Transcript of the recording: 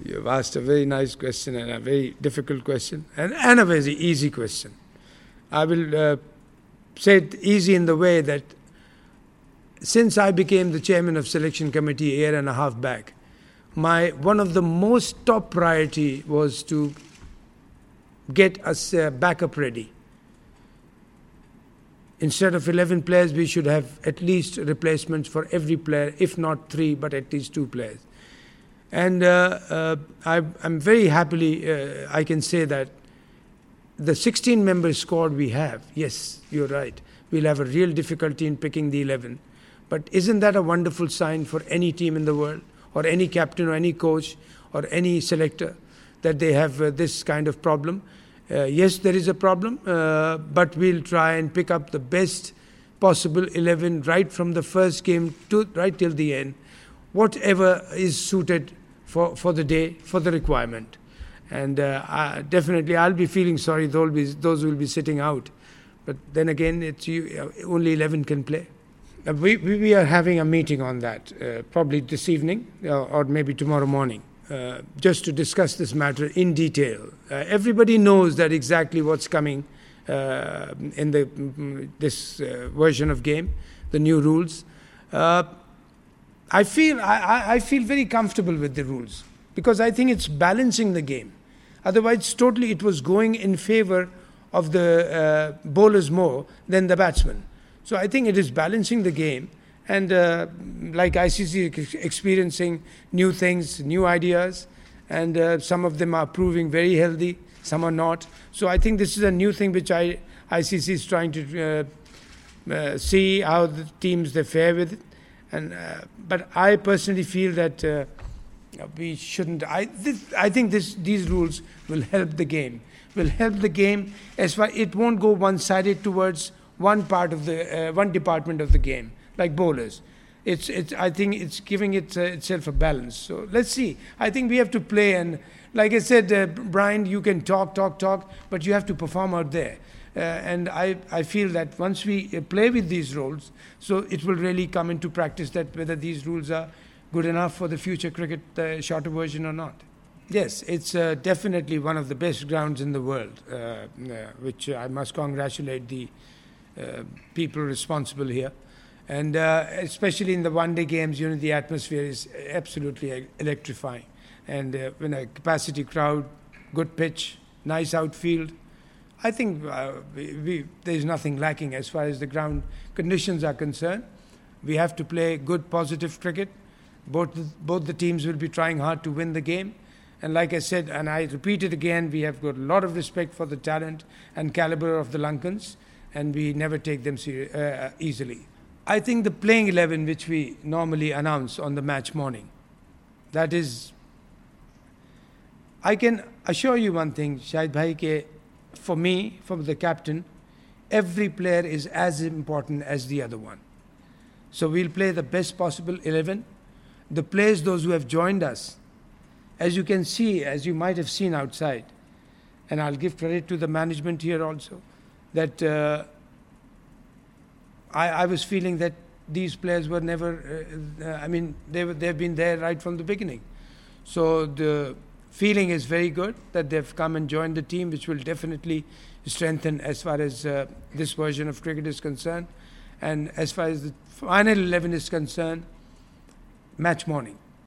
You've asked a very nice question and a very difficult question and a very easy question. I will say it easy in the way that since I became the chairman of selection committee a year and a half back, one of the most top priority was to get us backup ready. Instead of 11 players, we should have at least replacements for every player, if not 3, but at least 2 players. And I'm very happily, I can say that the 16-member squad we have, yes, you're right, we'll have a real difficulty in picking the 11. But isn't that a wonderful sign for any team in the world, or any captain, or any coach, or any selector, that they have this kind of problem? Yes, there is a problem, but we'll try and pick up the best possible 11 right from the first game right till the end, whatever is suited for the day, for the requirement. And definitely I'll be feeling sorry those will be sitting out. But then again, only 11 can play. We are having a meeting on that, probably this evening or maybe tomorrow morning. Just to discuss this matter in detail. Everybody knows that exactly what's coming in this version of game, the new rules. I feel very comfortable with the rules because I think it's balancing the game. Otherwise, totally it was going in favor of the bowlers more than the batsmen. So I think it is balancing the game. And like ICC experiencing new things, new ideas, and some of them are proving very healthy, some are not. So I think this is a new thing which ICC is trying to see how the teams they fare with it. And but I personally feel that we shouldn't. I think these rules will help the game. Will help the game as far it won't go one-sided towards one part of the one department of the game. Like bowlers, I think it's giving itself a balance. So let's see. I think we have to play, and like I said, Brian, you can talk, but you have to perform out there. And I feel that once we play with these rules, so it will really come into practice that whether these rules are good enough for the future cricket, the shorter version or not. Yes, it's definitely one of the best grounds in the world, which I must congratulate the people responsible here. And especially in the one-day games, the atmosphere is absolutely electrifying. And when a capacity crowd, good pitch, nice outfield, I think there's nothing lacking as far as the ground conditions are concerned. We have to play good, positive cricket. Both the teams will be trying hard to win the game. And like I said, and I repeat it again, we have got a lot of respect for the talent and caliber of the Lankans, and we never take them easily. I think the playing 11 which we normally announce on the match morning, that is, I can assure you one thing, Shahid Bhai, for me, for the captain, every player is as important as the other one. So we'll play the best possible 11. The players, those who have joined us, as you can see, as you might have seen outside, and I'll give credit to the management here also, that I was feeling that these players were never, they've been there right from the beginning. So the feeling is very good that they've come and joined the team, which will definitely strengthen as far as this version of cricket is concerned. And as far as the final 11 is concerned, match morning.